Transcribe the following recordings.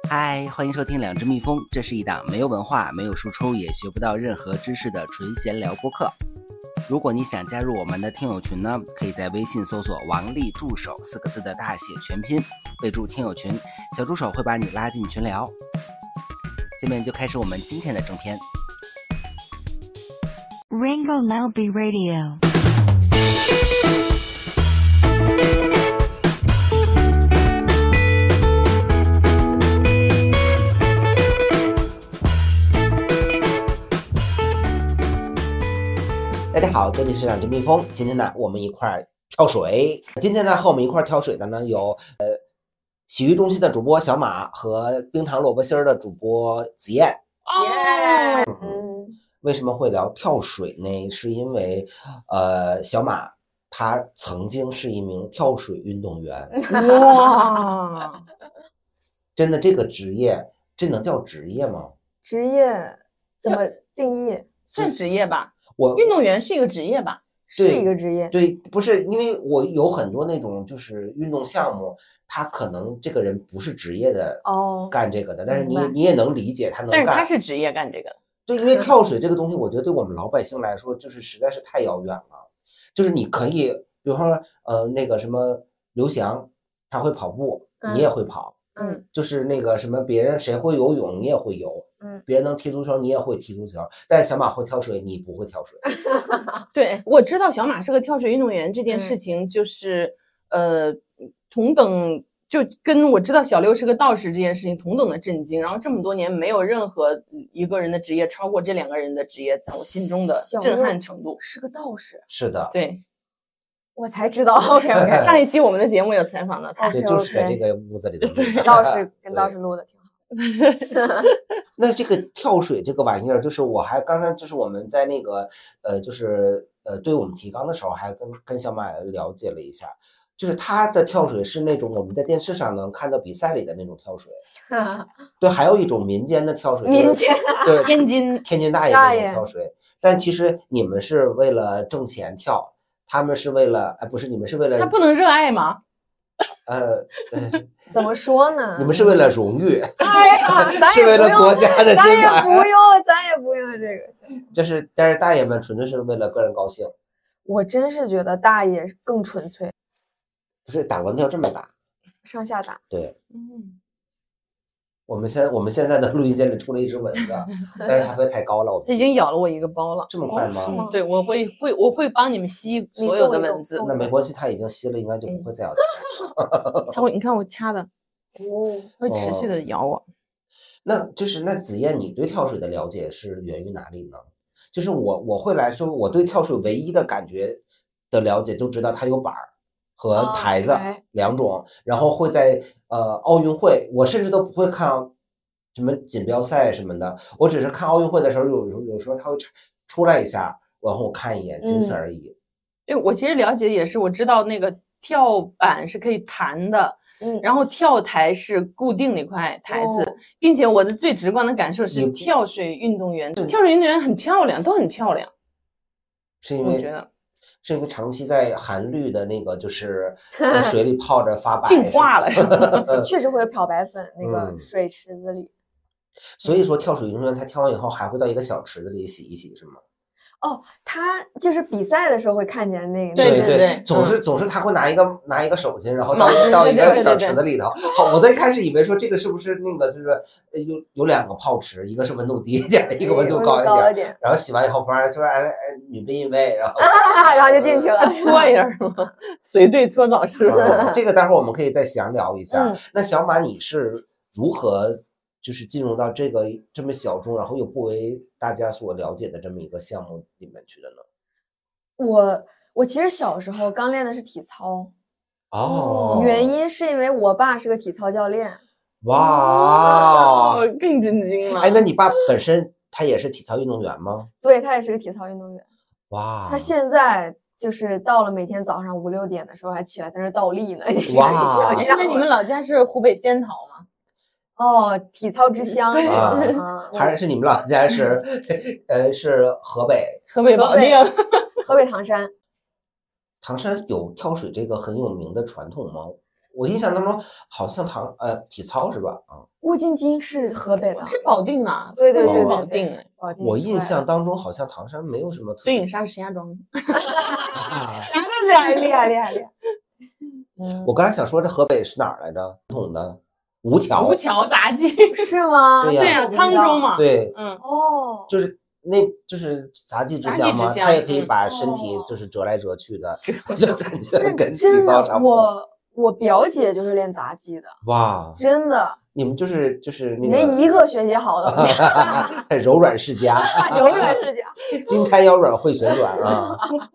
嗨，欢迎收听两只蜜蜂，这是一档没有文化、没有输出，也学不到任何知识的纯闲聊播客。如果你想加入我们的听友群呢，可以在微信搜索王丽助手4个字的大写全拼，备注听友群，小助手会把你拉进群聊。下面就开始我们今天的正片。 Rainbow Lalby Radio。 大家好，这里是两只蜜蜂。今天呢，我们一块跳水。今天呢，和我们一块跳水的呢有洗浴中心的主播小马和冰糖萝卜心儿的主播子燕。为什么会聊跳水呢？是因为小马他曾经是一名跳水运动员。 哇， 真的这个职业，这能叫职业吗？ 职业怎么定义？ 算职业吧， 我运动员是一个职业吧？ 是一个职业。 对，不是，因为我有很多那种就是运动项目，他可能这个人不是职业的干这个的，但是你也能理解他能干， 但是他是职业干这个的。 对，因为跳水这个东西，我觉得对我们老百姓来说，就是实在是太遥远了。就是你可以，比如说那个什么刘翔，他会跑步，你也会跑。就是那个什么别人谁会游泳，你也会游。别人能踢足球，你也会踢足球。但是小马会跳水，你不会跳水。 对，我知道小马是个跳水运动员这件事情，就是同等，就跟我知道小六是个道士这件事情同等的震惊。然后这么多年，没有任何一个人的职业超过这两个人的职业，在我心中的震撼程度。 是个道士。 是的， 对。 我才知道。OK， 上一期我们的节目有采访到他， 对，就是在这个屋子里的道士跟道士录的挺好。 那这个跳水这个玩意儿，就是我还刚才就是我们在那个对我们提纲的时候，还跟小马了解了一下，就是他的跳水是那种我们在电视上能看到比赛里的那种跳水。对，还有一种民间的跳水， 民间对天津大爷那种跳水，但其实你们是为了挣钱跳。他们是为了，不是你们是为了， 他不能热爱吗？ 怎么说呢？ 你们是为了荣誉， 哎呀， 是为了国家的金牌， 咱也不用这个。 就是，但是大爷们纯粹是为了个人高兴。 我真是觉得大爷更纯粹， 就是打完要这么打， 上下打。 对，我们现在的录音间里出了一只蚊子，但是它飞太高了， 它已经咬了我一个包了。 这么快吗？ 对，我会帮你们吸所有的蚊子。 那没关系，它已经吸了，应该就不会再咬它。 它会，你看我掐的，会持续的咬我。 那子燕，你对跳水的了解是源于哪里呢？就是我会来说，我对跳水唯一的感觉的了解，就知道它有板儿和台子两种，然后会在奥运会，我甚至都不会看什么锦标赛什么的，我只是看奥运会的时候，有时候它会出来一下，然后我看一眼，仅此而已。 对，我其实了解也是，我知道那个跳板是可以弹的，然后跳台是固定的一块台子，并且我的最直观的感受是，跳水运动员很漂亮，都很漂亮， 是因为我觉得。 是因为长期在含氯的那个就是水里泡着发白， 净化了是吧？ 确实会有漂白粉那个水池子里。 所以说跳水运动员他跳完以后还会到一个小池子里洗一洗，是吗？ 他就是比赛的时候会看见那个， 对， 总是他会拿一个手巾，然后到一个小池子里头。好，我最开始以为说这个是不是那个就是有两个泡池，一个是温度低一点的，一个温度高一点，然后洗完以后，旁边就说女宾一位，然后就进去了， 搓一下是吗？随队搓澡是吧？ 这个待会儿我们可以再详聊一下。那小马你是如何就是进入到这么小众，然后又不为大家所了解的这么一个项目里面去的呢？ 我其实小时候刚练的是体操， 原因是因为我爸是个体操教练。 哇， 更震惊了！ 那你爸本身他也是体操运动员吗？ 对，他也是个体操运动员。 哇， 他现在就是到了每天早上5、6点的时候还起来在那倒立呢。 哇， 那你们老家是湖北仙桃吗？ 体操之乡还是你们老家是河北保定， 河北唐山。 唐山有跳水这个很有名的传统吗？ 我印象当中好像体操是吧？啊， 郭晶晶是河北的， 是保定的， 对对对保对对定哎。 保定我印出来的象当中好像唐山没有什么特孙颖莎是石家庄的。 啥都是啊，厉害厉害厉害。 我刚才想说这河北是哪儿来着？传统的吴桥。 吴桥杂技。 是吗？ 对呀对呀，沧州嘛。 对， 哦， 就是就是杂技之杂技乡嘛， 之乡他也可以把身体哦就是折来折去的，就感觉那跟体真的， 操差不多。 我表姐就是练杂技的， 哇， 真的， 你们就是那没个一个学习好的， 柔软世家， 柔软世家。 筋开腰软会旋转啊。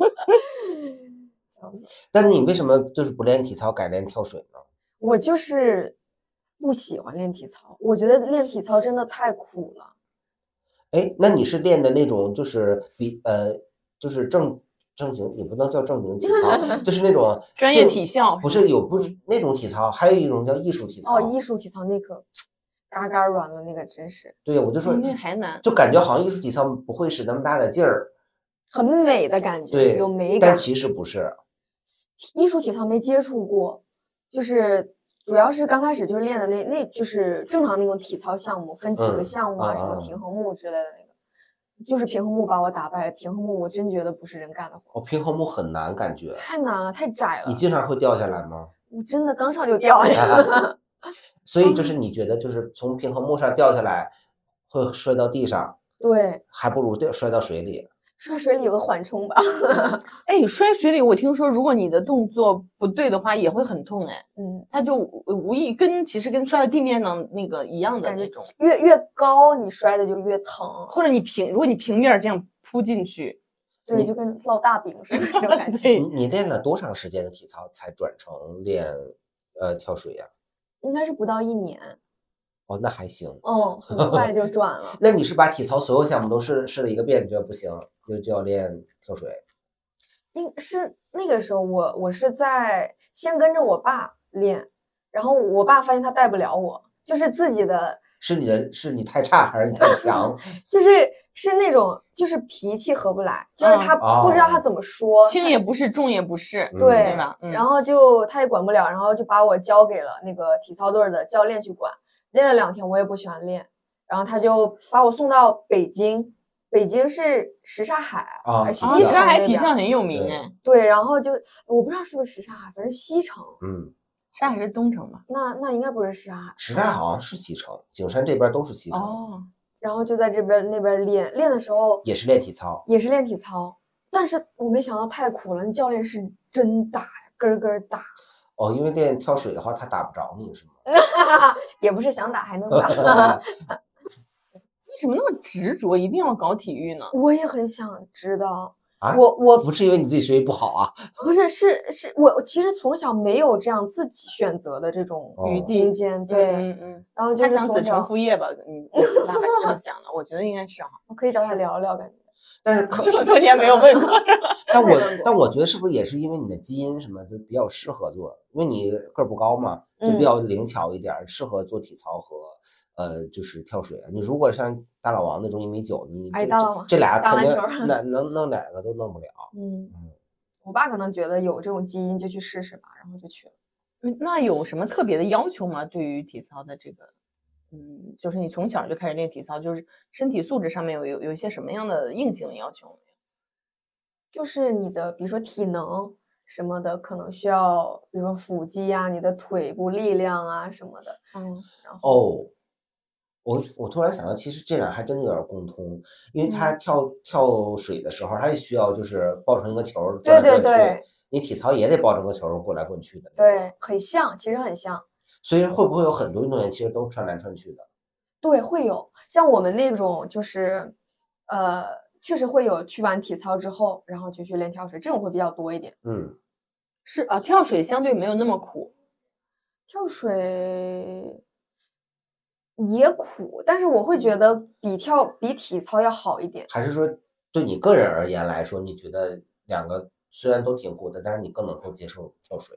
笑死但你为什么就是不练体操改练跳水呢？ 我就是不喜欢练体操，我觉得练体操真的太苦了。 哎，那你是练的那种就是就是正经也不能叫正经体操，就是那种专业体校不是那种体操，还有一种叫艺术体操。 哦，艺术体操那可嘎嘎软了，那个真是对，我就说那还难， 就感觉好像艺术体操不会使那么大的劲儿， 很美的感觉， 对， 有美感。 但其实不是。 艺术体操没接触过，就是主要是刚开始就是练的那就是正常那种体操项目，分几个项目啊，什么平衡木之类的那个。就是平衡木把我打败了，平衡木我真觉得不是人干的活。 平衡木很难，感觉太难了，太窄了。 你经常会掉下来吗？ 我真的刚上就掉下来了。 所以就是你觉得就是从平衡木上掉下来会摔到地上， 对， 还不如摔到水里。 摔水里有个缓冲吧。 哎，摔水里我听说，如果你的动作不对的话，也会很痛哎。它就无意其实跟摔到地面上那个一样的那种。 越高你摔的就越疼， 或者如果你平面这样扑进去， 对，就跟烙大饼似的那种感觉。 你练了多长时间的体操才转成练跳水呀？ 应该是不到1年。 哦，那还行。 很快就转了。 那你是把体操所有项目都试了一个遍，觉得不行，就要练跳水？ 是那个时候我是先跟着我爸练，然后我爸发现他带不了我，就是自己的。 是你太差还是你太强？ 是那种就是脾气合不来，就是他不知道他怎么说， 轻也不是，重也不是， 对吧？ 然后他也管不了，然后就把我交给了那个体操队的教练去管。练了2天，我也不喜欢练，然后他就把我送到北京。北京是什刹海什刹海体校很有名哎。 对，然后就我不知道是不是什刹海，反正西城。 什刹海是东城吧？ 那应该不是什刹海。 什刹海好像是西城，景山这边都是西城。 然后就在那边练的时候也是练体操， 但是我没想到太苦了，那教练是真打呀，根根打。 因为练跳水的话，他打不着你是吗？ 也不是想打还能打。 为什么那么执着，一定要搞体育呢？ 我也很想知道啊。 我不是因为你自己学习不好啊？ 不是，是我其实从小没有这样自己选择的这种空间。对，然后就是他想子承父业吧？爸爸是这么想的，我觉得应该是啊。 我可以找他聊聊，感觉。 但是这么多年没有问过。 但我觉得是不是也是因为你的基因什么就比较适合做，因为你个儿不高嘛，就比较灵巧一点，适合做体操和就是跳水。你如果像大老王那种1.9米，你这俩肯定能弄2个都弄不了。 我爸可能觉得有这种基因就去试试吧，然后就去了。 那有什么特别的要求吗？对于体操的这个？就是你从小就开始练体操，就是身体素质上面有一些什么样的硬性的要求？ 就是你的，比如说体能什么的，可能需要，比如说腹肌啊，你的腿部力量啊什么的。然后我突然想到，其实这俩还真的有点共通，因为他跳水的时候，他也需要就是抱成一个球转来转去，你体操也得抱成个球滚来滚去的。 对，很像，其实很像。 所以会不会有很多运动员其实都穿来穿去的？ 对，会有。像我们那种就是确实会有去完体操之后，然后就去练跳水，这种会比较多一点。 是啊，跳水相对没有那么苦。 跳水也苦，但是我会觉得比体操要好一点。 还是说对你个人而言来说，你觉得2个虽然都挺苦的，但是你更能够接受跳水？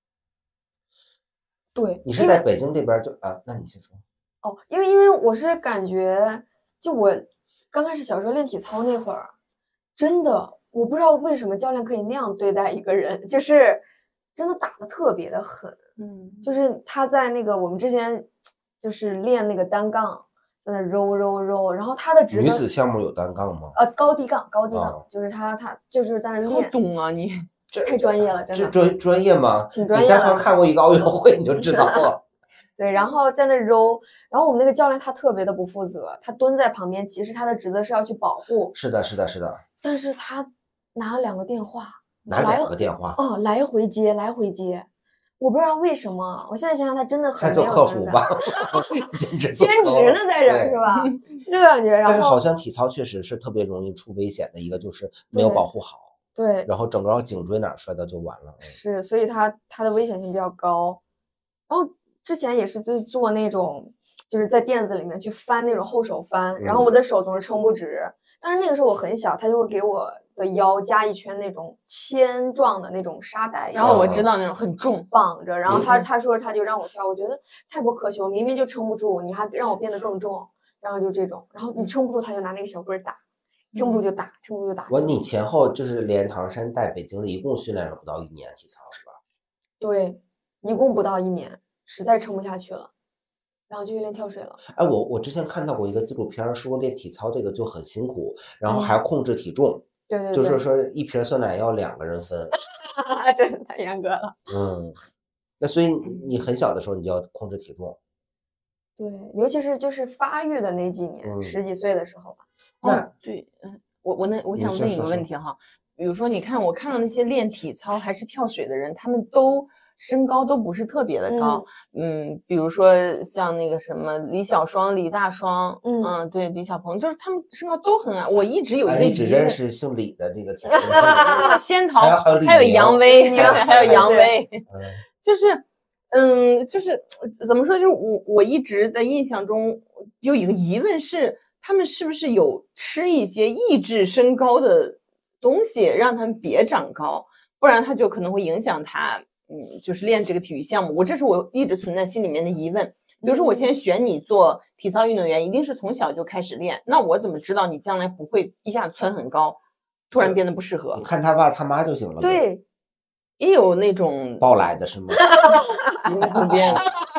对， 你是在北京这边那你先说。 因为我是感觉，就我刚开始小时候练体操那会儿，真的我不知道为什么教练可以那样对待一个人，就是真的打得特别的狠。 就是他在那个我们之前就是练那个单杠，在那揉，然后他的职责女子项目有单杠吗？ 高低杠，就是他就是在那练。 好懂啊你。 太专业了，真的。 这专业吗？ 挺专业的。 你但凡看过一个奥运会，你就知道了。 对，然后在那揉，然后我们那个教练他特别的不负责，他蹲在旁边，其实他的职责是要去保护。 是的。 但是他拿了2个电话， 拿2个电话。 来回接，我不知道为什么。我现在想想，他真的很没有做客服吧，兼职呢，在这是吧？这个感觉。然后， 但是好像体操确实是特别容易出危险的一个，就是没有保护好。 对， 然后整个颈椎哪摔到就完了。 是，所以它的危险性比较高。然后之前也是做那种，就是在垫子里面去翻那种后手翻，然后我的手总是撑不直。但是那个时候我很小，他就会给我的腰加一圈那种铅状的那种沙带， 然后我知道那种很重绑着。然后他说他就让我跳，我觉得太不可取，我明明就撑不住，你还让我变得更重，然后就这种，然后你撑不住，他就拿那个小棍打。撑不住就打。 你前后就是连唐山带北京的，一共训练了不到1年体操是吧？ 对，一共不到1年，实在撑不下去了，然后就去练跳水了。 哎，我之前看到过一个纪录片，说练体操这个就很辛苦，然后还要控制体重。 对， 就是说一瓶酸奶要2个人分。 真的太严格了。 那所以你很小的时候你就要控制体重。 对，尤其是就是发育的那几年，10几岁的时候吧。 对，我想问一个问题哈，比如说我看到那些练体操还是跳水的人，他们都身高都不是特别的高，比如说像那个什么李小双、李大双，对，李小鹏，就是他们身高都很矮。我一直有一个疑问， 你只认识姓李的这个体操， 仙桃，还有杨威，还有杨威，就是怎么说？就是我一直的印象中有一个疑问是，他们是不是有吃一些抑制身高的东西，让他们别长高，不然他就可能会影响他，就是练这个体育项目。这是我一直存在心里面的疑问。比如说，我现在选你做体操运动员，一定是从小就开始练，那我怎么知道你将来不会一下蹿很高，突然变得不适合？ 你看他爸他妈就行了。 对。 也有那种抱来的是吗？ 旁边。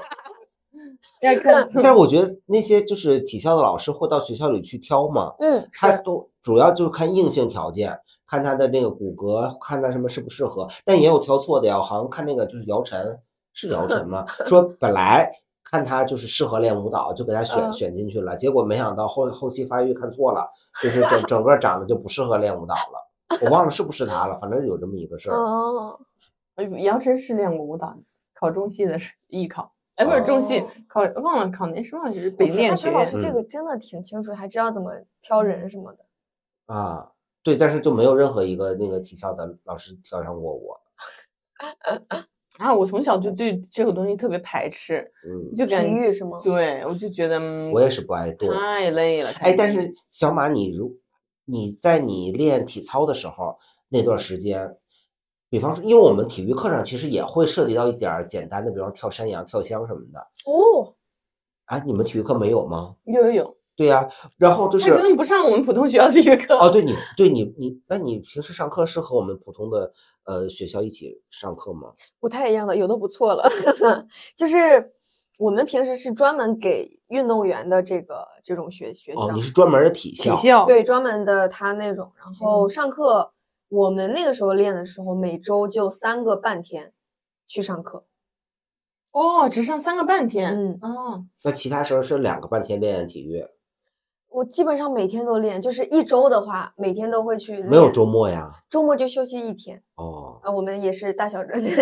但是我觉得那些就是体校的老师会到学校里去挑嘛，他都主要就是看硬性条件，看他的那个骨骼，看他什么适不适合，但也有挑错的呀。好像看那个就是姚晨，是姚晨吗？说本来看他就是适合练舞蹈，就给他选进去了，结果没想到后期发育看错了，就是整个长得就不适合练舞蹈了。我忘了是不是他了，反正有这么一个事儿。 姚晨是练过舞蹈，考中戏的是艺考。不是中戏忘了考那是忘了是北电学院。 老师这个真的挺清楚，还知道怎么挑人什么的。 对，但是就没有任何一个那个体校的老师挑上过我。 我从小就对这个东西特别排斥，就感觉体育是吗？ 对，我就觉得我也是不爱动， 太累了。 但是小马，你在你练体操的时候那段时间。比方说，因为我们体育课上其实也会涉及到一点简单的，比方跳山羊、跳箱什么的。你们体育课没有吗？ 有。 对呀，然后就是他根本不上我们普通学校体育课。 那你平时上课是和我们普通的学校一起上课吗？ 不太一样的，有的不错了。就是我们平时是专门给运动员的这种学校。 你是专门的体校？ 对，专门的他那种，然后上课。我们那个时候练的时候，每周就3个半天去上课。 只上3个半天。 那其他时候是2个半天练体育？ 我基本上每天都练，就是1周的话，每天都会去练。 没有周末呀？ 周末就休息1天。我们也是大小整。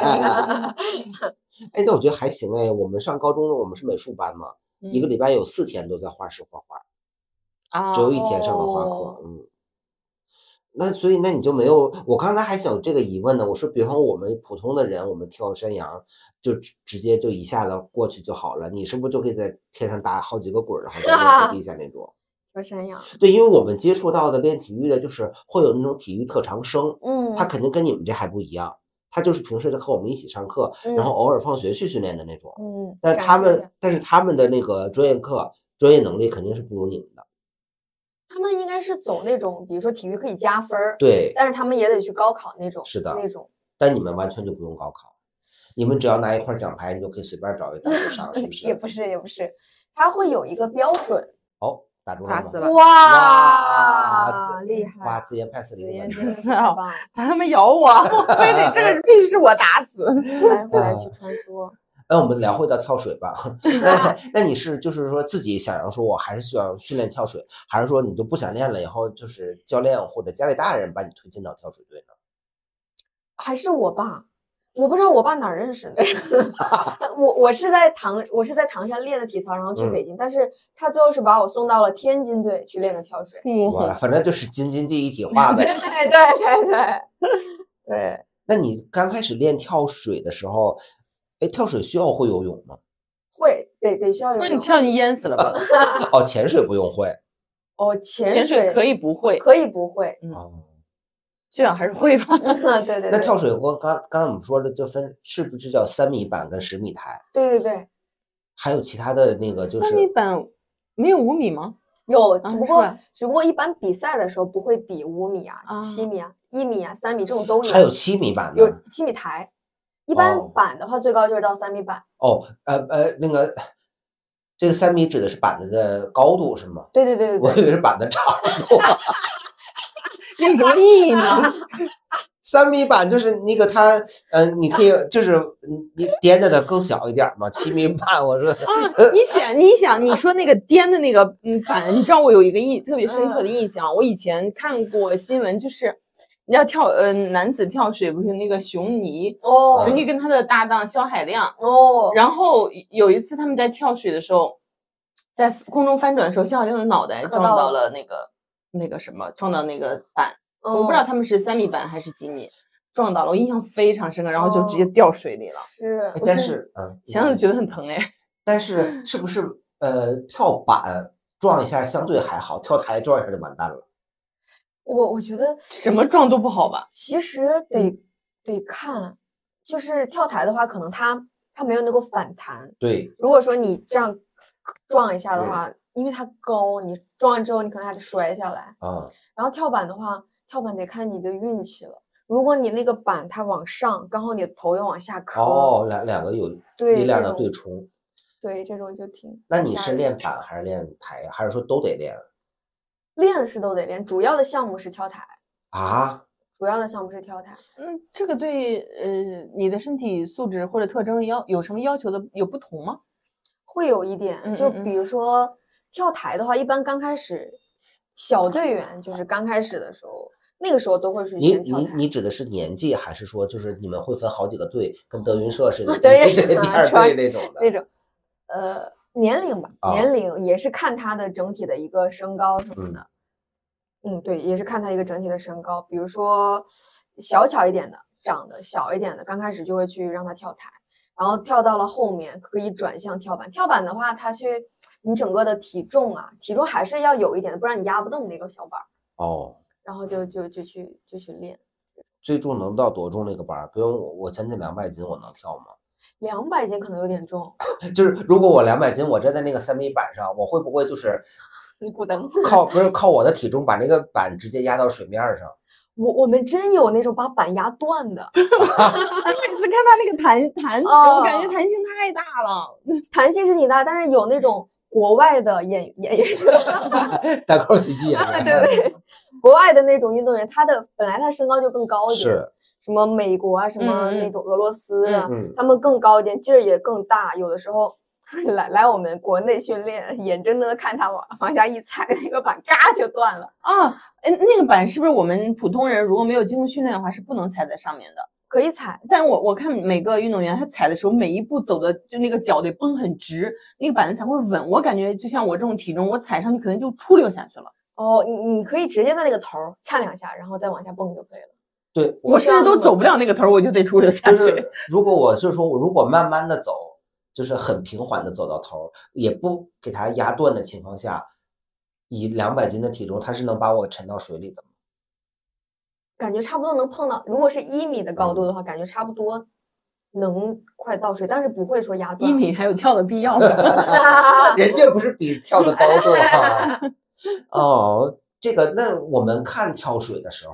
那我觉得还行我们上高中的我们是美术班嘛，一个礼拜有4天都在画室画画，只有1天上了画课。那所以那你就没有，我刚才还想有这个疑问呢。我说，比方我们普通的人，我们跳山羊就直接就一下子过去就好了，你是不是就可以在天上打好几个滚，然后再落地下那种？ 跳山羊。 对，因为我们接触到的练体育的，就是会有那种体育特长生，他肯定跟你们这还不一样，他就是平时就和我们一起上课，然后偶尔放学去训练的那种。但是他们的那个专业课、专业能力肯定是不如你们的。 他们应该是走那种，比如说体育可以加分， 对， 但是他们也得去高考那种。 是的， 那种。 但你们完全就不用高考。 你们只要拿一块奖牌，你就可以随便找一个大学上，是不是？ 也不是，也不是，它会有一个标准。 哦，打住了吗？ 打死了！ 哇，厉害！ 哇，紫妍 pass 灵魂， 真的太棒了！ 他们咬我，非得这个必须是我打死。 来回来去穿梭。 那我们聊回到跳水吧。那你是就是说自己想要说，我还是需要训练跳水，还是说你就不想练了，以后就是教练或者家里大人把你推进到跳水队呢？ 还是我爸，我不知道我爸哪儿认识的。我是在唐山练的体操，然后去北京，但是他最后是把我送到了天津队去练的跳水。 哇，反正就是京津冀一体化呗。 对。 那你刚开始练跳水的时候，跳水需要会游泳吗？ 会，得需要游泳。 那你跳你淹死了吧？ 哦，潜水不用会。 哦， 潜水可以不会， 可以不会。 最好还是会吧。 对。 那跳水我刚我们说的就分是不是叫3米板跟10米台？ 对。 还有其他的那个就是 3米板没有5米吗？ 有，只不过一般比赛的时候不会比5米啊、7米啊、1米啊、3米这种都有。 还有7米板的， 有7米台。一般板的话，最高就是到3米板。 哦，那个这个3米指的是板子的高度是吗？ 对。 我以为是板的长度。 有什么意义呢 ？3米板就是那个它，你可以就是你颠的更小一点嘛。7米板，我说你想，你说那个颠的那个板，你知道我有一个特别深刻的印象，我以前看过新闻，就是你要跳男子跳水不是那个熊倪熊倪跟他的搭档肖海亮然后有一次他们在跳水的时候，在空中翻转的时候，肖海亮的脑袋撞到了那个什么，撞到那个板。我不知道他们是3米板还是几米，撞到了，我印象非常深刻，然后就直接掉水里了。 是， 但是想想就觉得很疼哎。 但是是不是跳板撞一下相对还好，跳台撞一下就完蛋了？ 我觉得什么撞都不好吧。 其实得看，就是跳台的话，可能它没有那个反弹。 对， 如果说你这样撞一下的话，因为它高，你撞完之后你可能还得摔下来啊。 然后跳板的话，跳板得看你的运气了。如果你那个板它往上，刚好你的头又往下磕， 两个有力量的对冲。 对，这种就挺。 那你是练板还是练台呀？还是说都得练？ 练是都得练，主要的项目是跳台啊。 主要的项目是跳台。 这个对你的身体素质或者特征有什么要求的有不同吗？ 会有一点，就比如说跳台的话，一般刚开始小队员就是刚开始的时候，那个时候都会是先跳台。 你指的是年纪，还是说就是你们会分好几个队，跟德云社似的， 第1 队那种的？ 那种，年龄吧，年龄也是看他的整体的一个身高什么的。对，也是看他一个整体的身高。比如说小巧一点的，长得小一点的，刚开始就会去让他跳台，然后跳到了后面可以转向跳板。跳板的话，你整个的体重还是要有一点的，不然你压不动那个小板。然后就去练。 最重能到多重那个板？比如我将近200斤，我能跳吗 ？200斤可能有点重。 就是如果我200斤，我站在那个3米板上，我会不会就是你咕噔靠我的体重把那个板直接压到水面上？ 我们真有那种把板压断的。 每次看他那个弹，我感觉弹性太大了。 弹性是挺大，但是有那种国外的演员， 单口喜剧演员， 对，国外的那种运动员，本来他身高就更高一点， 是什么美国啊，什么那种俄罗斯的，他们更高一点，劲儿也更大，有的时候来我们国内训练，眼睁睁的看他往下一踩，那个板嘎就断了啊！那个板是不是我们普通人如果没有经过训练的话是不能踩在上面的？ 可以踩， 但我看每个运动员他踩的时候，每一步走的就那个脚得绷很直，那个板子才会稳。我感觉就像我这种体重，我踩上去可能就出溜下去了。 你可以直接在那个头颤2下，然后再往下蹦就可以了。 对， 我甚至都走不了那个头，我就得出溜下去。 如果我如果慢慢的走，就是很平缓的走到头，也不给它压断的情况下，以200斤的体重，它是能把我沉到水里的吗？ 感觉差不多能碰到，如果是1米的高度的话，感觉差不多能快到水，但是不会说压断。 1米还有跳的必要吗？ 人家不是比跳的高度啊。这个那我们看跳水的时候，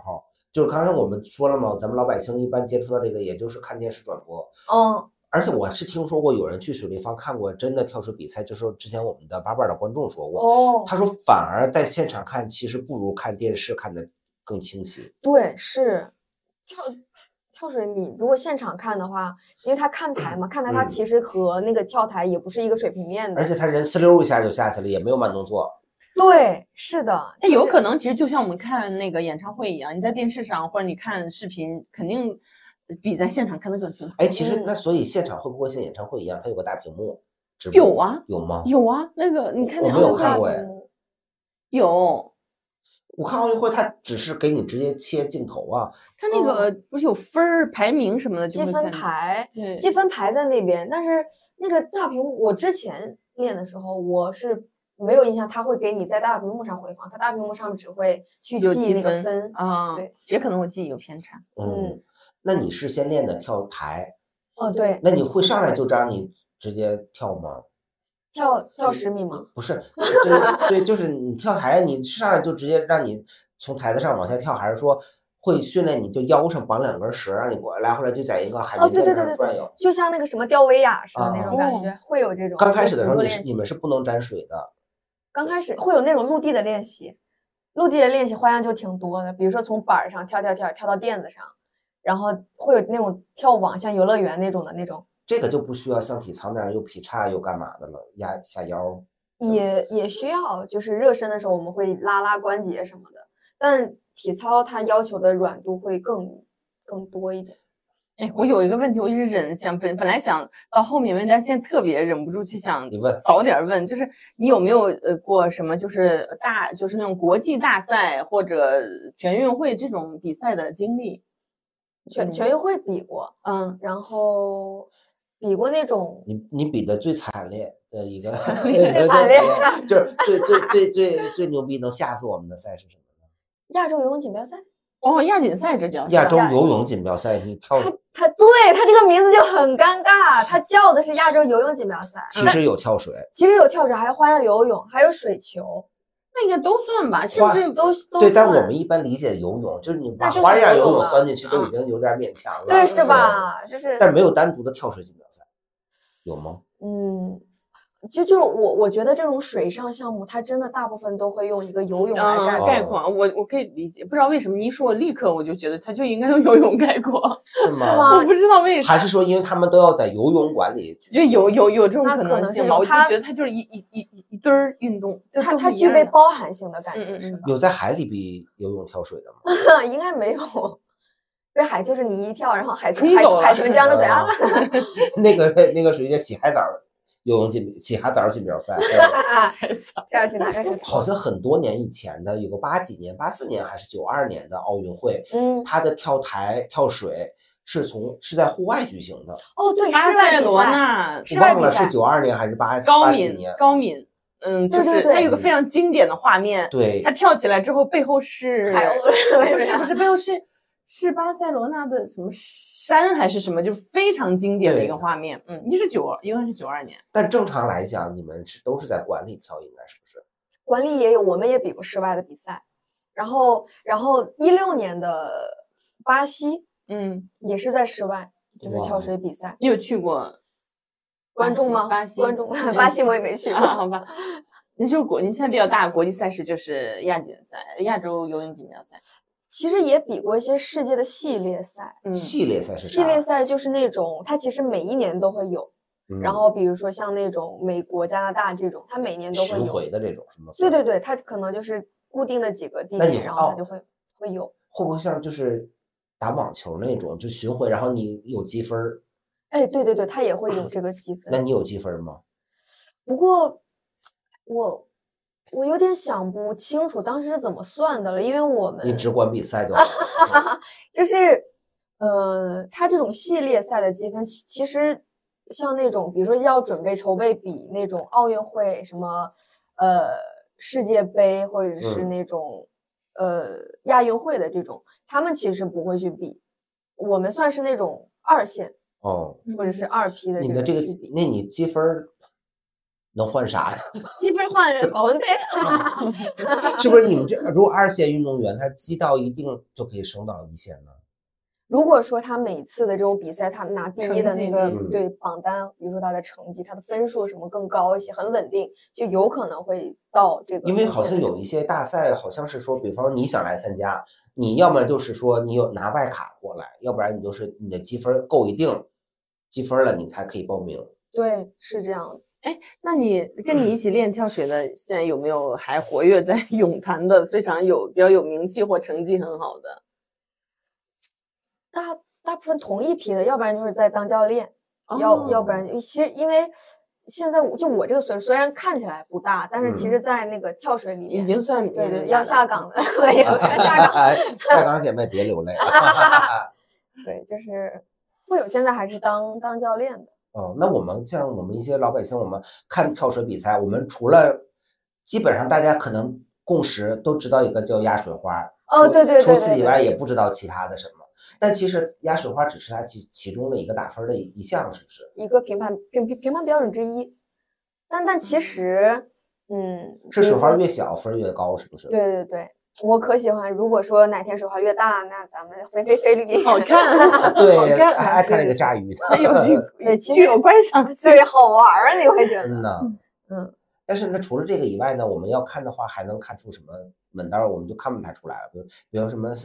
就是刚才我们说了嘛，咱们老百姓一般接触到这个，也就是看电视转播。而且我是听说过有人去水立方看过真的跳水比赛，就是之前我们的8班的观众说过，他说反而在现场看其实不如看电视看的更清晰。 对，是跳水，你如果现场看的话，因为他看台嘛，看台他其实和那个跳台也不是一个水平面的， 而且他人呲溜一下就下去了，也没有慢动作。 对，是的， 那有可能其实就像我们看那个演唱会一样，你在电视上或者你看视频，肯定比在现场看得更清楚。 哎，其实那所以现场会不会像演唱会一样，它有个大屏幕？ 有啊， 有吗？ 有啊，那个你看那我没有看过哎。 有， 我看奥运会，它只是给你直接切镜头啊。 它那个不是有分儿排名什么的， 积分牌， 对， 积分牌在那边。但是那个大屏幕，我之前练的时候，我是没有印象，他会给你在大屏幕上回放，他大屏幕上只会去记那个分啊， 对， 也可能我记忆有偏差。 那你是先练的跳台？ 对。 那你会上来就让你直接跳吗？ 跳10米吗？ 不是，对，就是你跳台，你上来就直接让你从台子上往下跳，还是说会训练你就腰上绑2根绳，让你来回来就在一个海绵垫上转悠， 就像那个什么吊威亚似的那种感觉，会有这种。 刚开始的时候你们是不能沾水的。 刚开始会有那种陆地的练习，陆地的练习花样就挺多的，比如说从板上跳到垫子上，然后会有那种跳网，像游乐园那种的那种。 这个就不需要像体操那样又劈叉又干嘛的了，压下腰。 也需要，就是热身的时候我们会拉关节什么的，但体操它要求的软度会更多一点。 哎，我有一个问题，我一直本来想到后面问，但是现在特别忍不住去想早点问，就是你有没有过什么就是那种国际大赛或者全运会这种比赛的经历？ 全运会比过，然后比过那种。 你比的最惨烈的一个最惨烈就是最牛逼能吓死我们的赛是什么呢？ 亚洲游泳锦标赛。 亚锦赛，这叫亚洲游泳锦标赛。你跳它这个名字就很尴尬，它叫的是亚洲游泳锦标赛。 其实有跳水， 还有花样游泳，还有水球， 那应该都算吧，甚至都对。但我们一般理解游泳，就是你把花样游泳算进去都已经有点勉强了， 对，是吧？就是， 但没有单独的跳水锦标赛，有吗？ 就是我觉得这种水上项目，它真的大部分都会用一个游泳来概括。我可以理解，不知道为什么你一说，我立刻我就觉得它就应该用游泳概括， 是吗？ 我不知道为什么， 还是说因为他们都要在游泳馆里？ 就有这种可能性吧？我就觉得它就是一堆儿运动， 它具备包含性的感觉，是吧？ 有在海里比游泳跳水的吗？ 应该没有。对，海就是你一跳，然后海豚张着嘴啊。 那个属于叫洗海澡。洗海澡锦标赛， 跳下去哪个？ 好像很多年以前的，有个80几年、84年还是92年的奥运会，它的跳台跳水是在户外举行的。 对， 巴塞罗那， 我忘了是92年还是80几年。 高敏，就是它有个非常经典的画面， 对， 它跳起来之后背后是海鸥， 不是背后是巴塞罗那的什么山还是什么，就是非常经典的一个画面。应该是92年。 但正常来讲，你们都是在馆里跳，应该是不是？ 馆里也有，我们也比过室外的比赛。然后16年的巴西，也是在室外，就是跳水比赛。 你有去过？ 观众吗？ 巴西巴西我也没去过。 好吧。你现在比较大的国际赛事就是亚锦赛、亚洲游泳锦标赛。 其实也比过一些世界的系列赛。 系列赛是啥？ 系列赛就是那种，它其实每一年都会有。然后比如说像那种美国、加拿大这种，它每年都会有。 巡回的这种是吗？ 对，它可能就是固定的几个地点，然后它就会有。 会不会像就是打网球那种，就巡回，然后你有积分？ 哎，对，它也会有这个积分。 那你有积分吗？ 不过我有点想不清楚当时是怎么算的了，因为我们你只管比赛就好了。 就是它这种系列赛的积分，其实像那种比如说要筹备比那种奥运会什么世界杯或者是那种亚运会的这种，他们其实不会去比，我们算是那种2线或者是2批的。 你的这个，那你积分能换啥呀？ 积分换保温杯是不是你们这如果2线运动员他积到一定就可以升到1线呢？ 如果说他每次的这种比赛，他拿第一的那个成绩对榜单，比如说他的成绩、他的分数什么更高一些，很稳定，就有可能会到这个。 因为好像有一些大赛，好像是说，比方你想来参加，你要么就是说你有拿外卡过来，要不然你就是你的积分够一定积分了，你才可以报名。 对，是这样的。 哎，那你跟你一起练跳水的，现在有没有还活跃在泳坛的非常比较有名气或成绩很好的？ 大部分同一批的，要不然就是在当教练，要不然其实因为现在我这个岁数虽然看起来不大，但是其实在那个跳水里面已经算对要下岗的，要下岗。 下岗姐妹别流泪。 对，就是会有现在还是当教练的。 哦，那我们像我们一些老百姓，我们看跳水比赛，我们除了基本上大家可能共识都知道一个叫压水花， 对， 除此以外也不知道其他的什么。但其实压水花只是它其中的一个打分的一项，是不是？ 一个评判标准之一。但其实， 是水花越小分越高，是不是？ 对，我可喜欢。如果说哪天水花越大，那咱们菲律宾好看， 对，爱看那个炸鱼的， 对， 具有观赏性， 对，好玩儿，你会觉得。 但是呢，除了这个以外呢，我们要看的话，还能看出什么门道？我们就看不太出来了。比如什么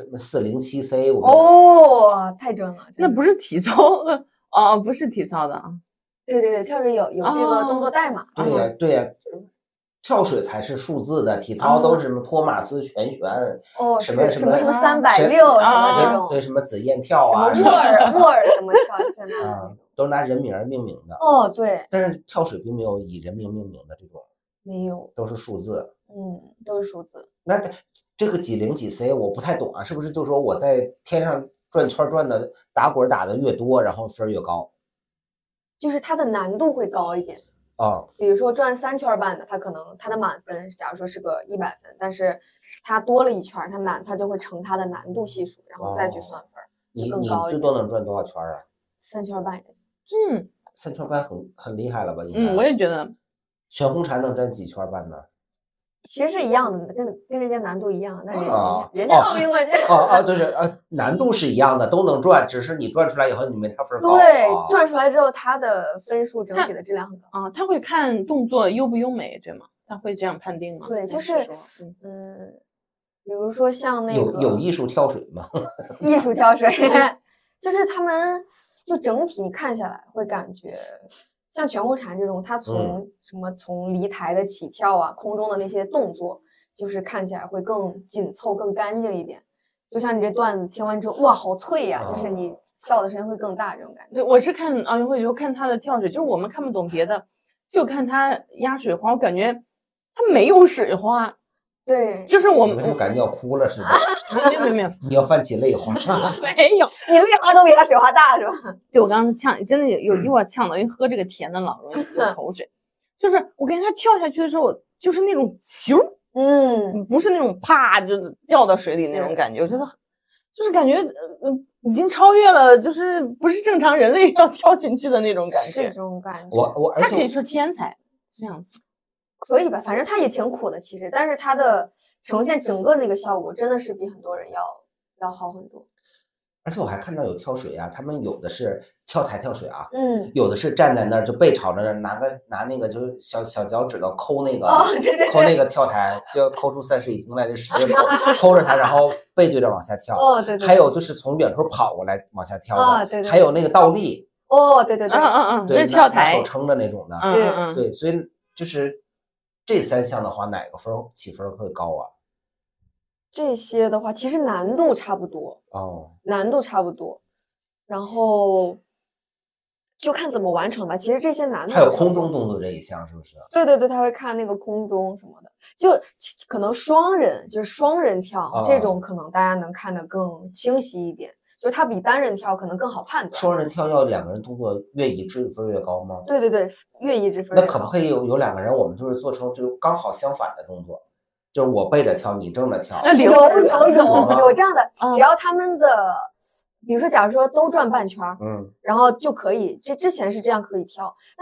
407C， 太准了！ 那不是体操的哦，不是体操的啊。 对，跳水有这个动作代码。 对呀，跳水才是数字的，体操都是什么托马斯旋旋，什么 360什么这种， 对，什么紫燕跳啊， 什么沃尔什么跳， 都拿人名命名的。 对。 但是跳水并没有以人名命名的这种。 没有， 都是数字。 都是数字。 那这个几零几 C 我不太懂啊，是不是就说我在天上转圈转的打滚打的越多，然后分越高？ 就是它的难度会高一点啊。 比如说转3圈半的，它可能它的满分，假如说是个100分，但是它多了一圈，它就会乘它的难度系数，然后再去算分。 你最多能转多少圈啊 ？3圈半也就。3圈半很厉害了吧？应该。 我也觉得。 全红婵能转几圈半呢？ 其实是一样的，跟人家难度一样，那人家奥运冠军对难度是一样的，都能转，只是你转出来以后你没他分高。 对，转出来之后他的分数整体的质量很高啊。他会看动作优不优美，对吗？他会这样判定吗？ 对，就是比如说像那个有艺术跳水吗？ 艺术跳水就是他们就整体看下来会感觉。像全红婵这种，它从离台的起跳啊，空中的那些动作，就是看起来会更紧凑、更干净一点。就像你这段子听完之后，哇，好脆呀！就是你笑的声音会更大，这种感觉。 对，我是看奥运会以后看他的跳水，就是我们看不懂别的，就看他压水花，我感觉他没有水花。 对， 就是我感觉要哭了似的。 没有， 你要泛起泪花。 没有， 你泪花都比他水花大是吧？ 对，我刚刚呛，真的有一会儿呛到，因为喝这个甜的老容易流口水。就是我感觉他跳下去的时候，就是那种球，不是那种啪就掉到水里那种感觉。我觉得就是感觉已经超越了，就是不是正常人类要跳进去的那种感觉。 是这种感觉。 他可以说天才这样子。 可以吧，反正他也挺苦的，其实，但是他的呈现整个那个效果真的是比很多人要好很多。 而且我还看到有跳水啊，他们有的是跳台跳水啊， 有的是站在那儿就背朝着那儿，拿那个就是小脚趾头抠那个， 对， 抠那个跳台，就抠出3室一厅来，就使劲抠着它，然后背对着往下跳。 对。 还有就是从远处跑过来往下跳的， 对。 还有那个倒立。 对。 对， 跳台拿手撑着那种的。 是。 对，所以就是这3项的话，哪个起分会高啊？ 这些的话，其实难度差不多难度差不多，然后就看怎么完成吧。其实这些难度还有空中动作这一项是不是？ 对，他会看那个空中什么的，就可能双人跳这种，可能大家能看得更清晰一点。就是它比单人跳可能更好判断。 双人跳要2个人动作越一致分越高吗？ 对，越一致分越高。 那可不可以有2个人，我们就是做成就刚好相反的动作？就是我背着跳，你正着跳。有这样的，只要他们的，比如说，假如说都转半圈， 然后就可以。这之前是这样可以跳，但是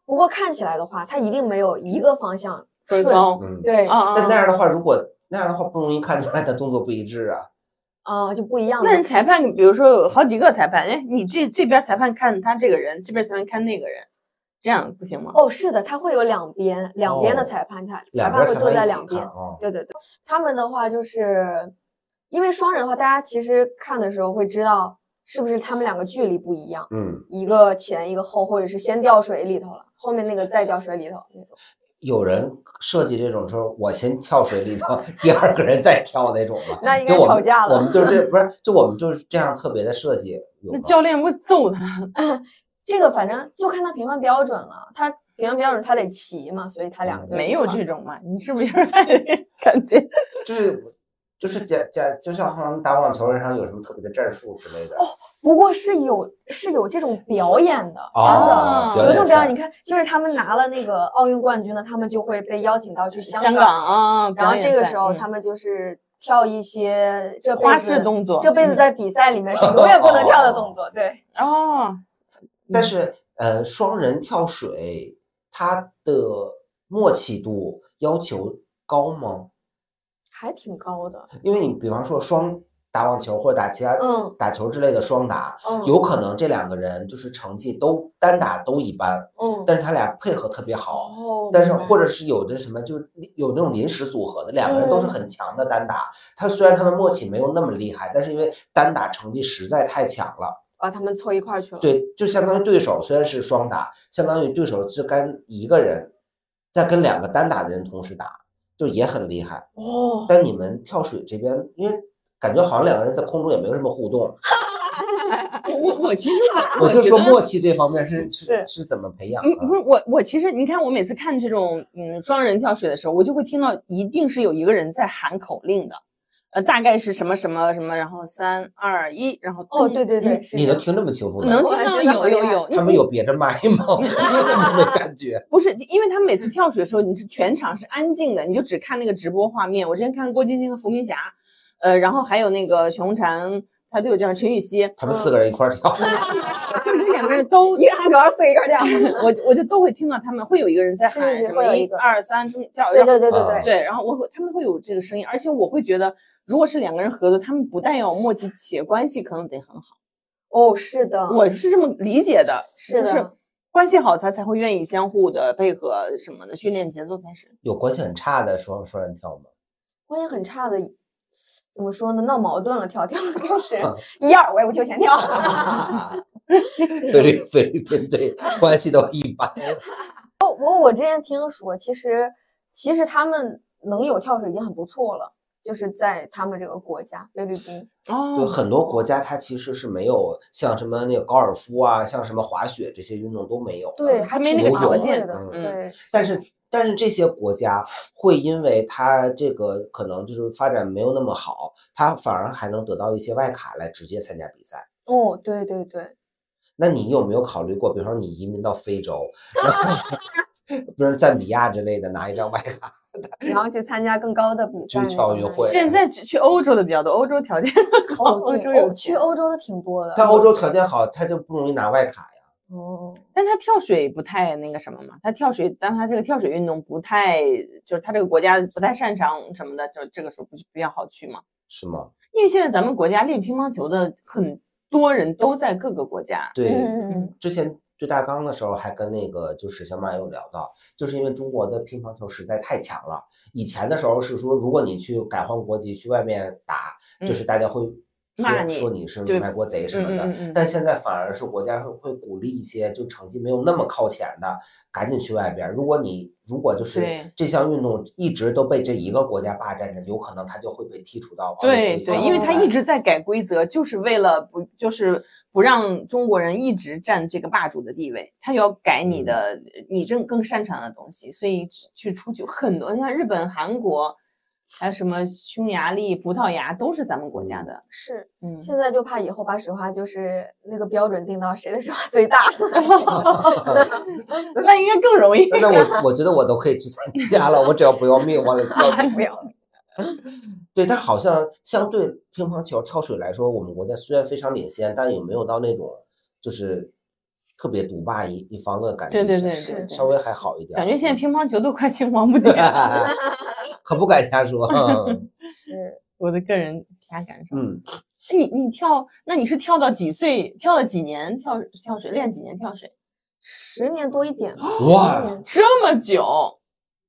不过看起来的话，它一定没有一个方向分高。 对， 但那样的话，如果那样的话不容易看出来的动作不一致啊。 就不一样。 那人裁判，比如说有好几个裁判，哎，你这边裁判看他这个人，这边裁判看那个人，这样不行吗？ 是的，他会有两边的裁判，裁判会坐在两边。 对， 他们的话就是因为双人的话，大家其实看的时候会知道是不是他们两个距离不一样，一个前一个后，或者是先掉水里头了，后面那个再掉水里头那种。 有人设计这种说我先跳水里头，第二个人再跳那种吧。 那应该吵架了。 我们就是我们就是这样特别的设计。 那教练会揍他。 这个反正就看他评判标准了，他评判标准他得齐嘛，所以他两个没有这种嘛？你是不是有点感觉？ 就是就像好像打网球上有什么特别的战术之类的。 不过是有这种表演的，真的有这种表演。你看，就是他们拿了那个奥运冠军呢，他们就会被邀请到去香港啊， 然后这个时候他们就是跳一些花式动作， 这辈子在比赛里面是永远不能跳的动作。对。 但是双人跳水，它的默契度要求高吗？ 还挺高的， 因为你比方说打网球或者打其他打球之类的双打，有可能这两个人就是成绩都单打都一般，但是他俩配合特别好，但是或者是有的什么就是有那种临时组合的，两个人都是很强的单打，他虽然他们默契没有那么厉害，但是因为单打成绩实在太强了， 把他们凑一块去了。 对，就相当于对手虽然是双打，相当于对手是跟一个人在跟两个单打的人同时打。就也很厉害但你们跳水这边，因为感觉好像两个人在空中也没有什么互动。 我其实我就说默契这方面是怎么培养的？ 不是我其实你看我每次看这种双人跳水的时候，我就会听到一定是有一个人在喊口令的。大概是什么什么什么，然后3、2、1，然后对， 你能听这么清楚能听到有。 他们有别的麦吗？我怎么没感觉？ 不是，因为他们每次跳水的时候，你是全场是安静的，你就只看那个直播画面。我之前看郭晶晶和伏明霞，然后还有那个全红婵，他队友叫陈雨希， 他们4个人一块跳， 就是这2个人都一个人主要4个一块跳。 我就都会听到他们会有一个人在喊什么1、2、3跳， 对， 然后他们会有这个声音，而且我会觉得，如果是2个人合作，他们不但要有默契，且关系可能得很好。 是的， 我是这么理解的， 是的， 就是关系好，他才会愿意相互的配合什么的，训练节奏才是。 有关系很差的双人跳吗？ 关系很差的。怎么说呢？闹矛盾了，跳开始1、2，我也不就前跳。 菲律宾对关系都一般。 我之前听说，其实他们能有跳水已经很不错了，就是在他们这个国家菲律宾。 对，很多国家它其实是没有像什么那个高尔夫啊，像什么滑雪这些运动都没有。 对，还没那个条件的。对， 但是这些国家会因为它这个可能就是发展没有那么好，它反而还能得到一些外卡来直接参加比赛。 对。 那你有没有考虑过，比如说你移民到非洲，比如赞比亚之类的，拿一张外卡， 然后去参加更高的比赛？ 去奥运会。 现在去欧洲的比较多，欧洲条件好， 去欧洲的挺多的。 但欧洲条件好，他就不容易拿外卡呀。 但他跳水不太那个什么嘛，他跳水，但他这个跳水运动不太，就是他这个国家不太擅长什么的，就这个时候不比较好去吗？ 是吗？ 因为现在咱们国家练乒乓球的很多人都在各个国家。 对，之前对大纲的时候还跟那个就是小马有聊到，就是因为中国的乒乓球实在太强了。以前的时候是说，如果你去改换国籍去外面打，就是大家会说你是卖国贼什么的，但现在反而是国家会鼓励一些就成绩没有那么靠前的赶紧去外边。如果就是这项运动一直都被这一个国家霸占着，有可能他就会被剔除到。 对，因为他一直在改规则，就是为了不让中国人一直占这个霸主的地位，他要改你更擅长的东西，所以去出去很多，像日本、韩国。还有什么匈牙利、葡萄牙都是咱们国家的。 是，现在就怕以后把水花就是那个标准定到谁的水花最大。 那应该更容易。 那我觉得我都可以去参加了，我只要不要命，我不要。 对，但好像相对乒乓球、跳水来说，我们国家虽然非常领先，但也没有到那种就是特别独霸一方的感觉， 对， 稍微还好一点。 感觉现在乒乓球都快青黄不接了， 可不敢瞎说。 是我的个人瞎感受。 你跳，那你是跳到几岁？跳了几年跳水？练几年跳水 ？10年多一点吧。 哇， 这么久！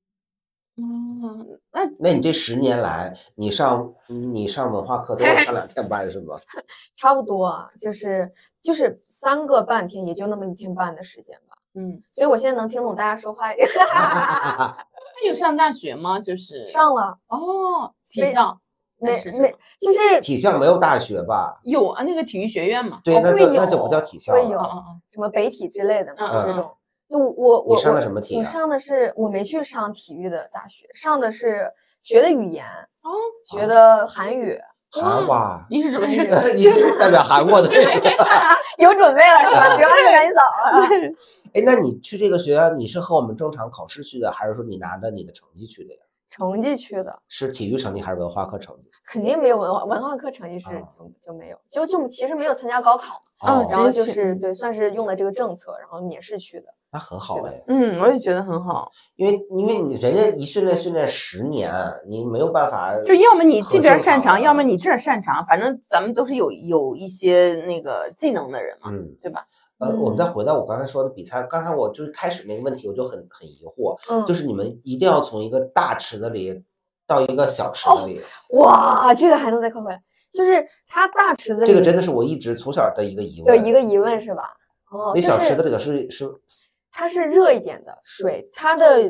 那你这10年来，你上文化课都要上2天班是吗？ 差不多，就是3个半天，也就那么1天半的时间吧。所以我现在能听懂大家说话。 那有上大学吗？就是上了哦，体校没，就是体校没有大学吧？ 有啊，那个体育学院嘛。 对，那就不叫体校了。 会有什么北体之类的嘛，这种。就你上的什么体？ 我上的是我没去上体育的大学，上的是学的语言学的韩语。 哇， 你是准备你是代表韩国的？ 有准备了是吧？学完就赶紧走了。 哎，那你去这个学校，你是和我们正常考试去的，还是说你拿着你的成绩去的呀？ 成绩去的。是体育成绩还是文化课成绩？ 肯定没有文化课成绩是就没有，就其实没有参加高考。然后就是对，算是用了这个政策，然后免试去的。 那很好哎。 我也觉得很好， 因为你人家一训练10年，你没有办法， 就要么你这边擅长，要么你这儿擅长，反正咱们都是有一些那个技能的人嘛，对吧？ 我们再回到我刚才说的比赛，刚才我就是开始那个问题，我就很疑惑，就是你们一定要从一个大池子里到一个小池子里。 哇，这个还能再扣回来？就是它大池子里， 这个真的是我一直从小的一个疑问。 有一个疑问是吧？ 那小池子里的是它是热一点的水，它的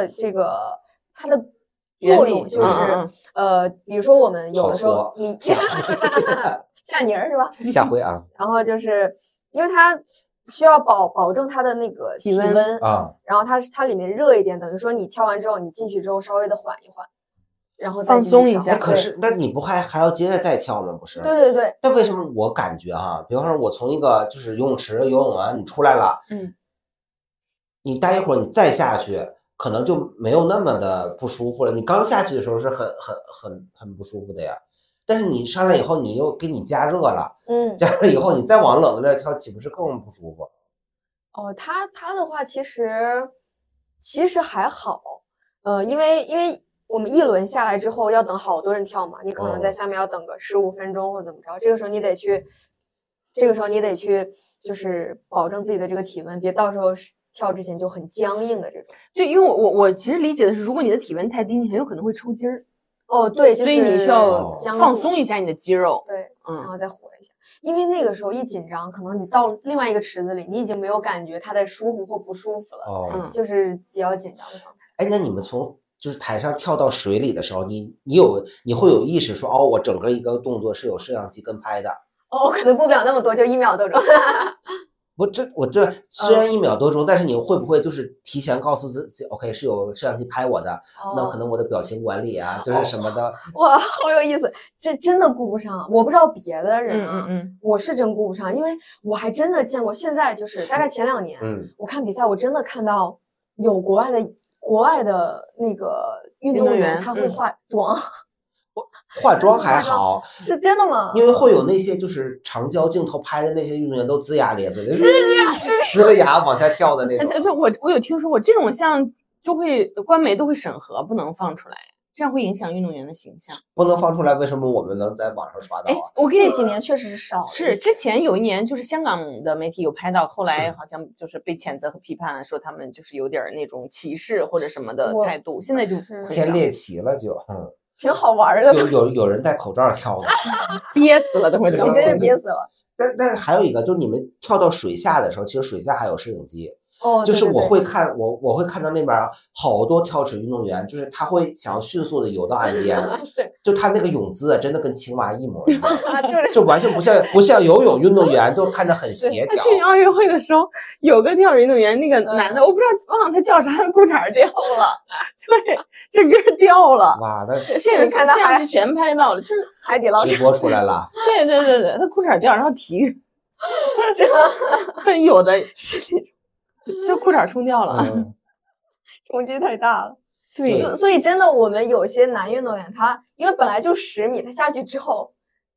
作用就是比如说我们有的时候你下泥儿是吧？ 下回啊。 然后就是因为它需要保证它的那个体温啊， 然后它里面热一点，等于说你跳完之后，你进去之后稍微的缓一缓，然后再放松一下。 可是那你不还要接着再跳吗？不是？ 对。 但为什么我感觉比方说我从一个就是游泳池游泳完你出来了，你待一会儿你再下去，可能就没有那么的不舒服了。你刚下去的时候是很不舒服的呀。但是你上来以后，你又给你加热了，加热以后你再往冷的那跳，岂不是更不舒服？ 它的话其实还好，因为我们一轮下来之后要等好多人跳嘛，你可能在下面要等个15分钟或怎么着，这个时候你得去就是保证自己的这个体温，别到时候跳之前就很僵硬的这种。 对，因为我其实理解的是，如果你的体温太低，你很有可能会抽筋儿。 对， 所以你需要放松一下你的肌肉， 对，然后再活一下。因为那个时候一紧张，可能你到另外一个池子里，你已经没有感觉它在舒服或不舒服了，就是比较紧张的状态。 哎，那你们从就是台上跳到水里的时候，你会有意识说，我整个一个动作是有摄像机跟拍的？ 可能过不了那么多，就1秒多钟。 我这虽然1秒多钟，但是你会不会就是提前告诉自己 ，OK 是有摄像机拍我的，那可能我的表情管理啊，就是什么的。 哇，好有意思，这真的顾不上。我不知道别的人我是真顾不上，因为我还真的见过。现在就是大概前2年，我看比赛，我真的看到有国外的那个运动员他会化妆。 化妆还好， 是真的吗？ 因为会有那些就是长焦镜头拍的那些运动员都龇牙咧嘴的， 是呲了牙往下跳的那种。 我有听说过这种，像就会官媒都会审核，不能放出来，这样会影响运动员的形象。 不能放出来，为什么我们能在网上刷到我这几年确实是少。 是之前有一年就是香港的媒体有拍到，后来好像就是被谴责和批判，说他们就是有点那种歧视或者什么的态度，现在就偏猎奇了就。 挺好玩的， 有人戴口罩跳的， 憋死了，等会儿真是憋死了。 但是还有一个，就是你们跳到水下的时候，其实水下还有摄影机。 就是我会看我会看到那边好多跳水运动员，就是他会想要迅速的游到岸边，就他那个泳姿真的跟青蛙一模一样，就完全不像游泳运动员，都看着很协调。 去年奥运会的时候，有个跳水运动员，那个男的我不知道忘了他叫啥，他裤衩掉了，对，整个掉了。 哇，那现在看他还是全拍到了，就是海底捞直播出来了。 对，他裤衩掉，然后提，这有的是那种。就裤衩冲掉了， 冲击太大了。 对， 所以真的，我们有些男运动员，他因为本来就10米，他下去之后